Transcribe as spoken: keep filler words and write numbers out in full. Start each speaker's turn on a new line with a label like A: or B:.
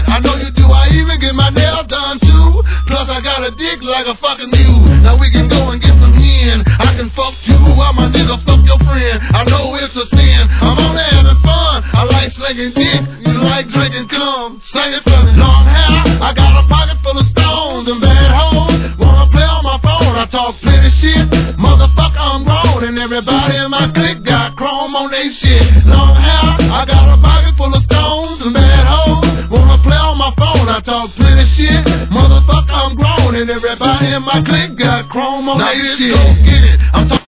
A: I know you do. I even get my nails done too. Plus I got a dick like a fucking mule. Now we can go and get some hen. I can fuck you while my nigga fuck your friend. I know it's a sin. I'm only having fun. I like slinging dick. You like drinking cum. Sing it for me. Long hair. I got a pocket full of stones and bad hoes. Wanna play on my phone. I talk plenty shit. Motherfucker, I'm grown. And everybody in my clique got chrome on they shit. Long hair. I got a pocket full of stones and bad hoes. Wanna play on my phone. I talk plenty shit. Motherfucker, I'm grown. And everybody in my clique got chrome on they shit. Now get it. I'm talking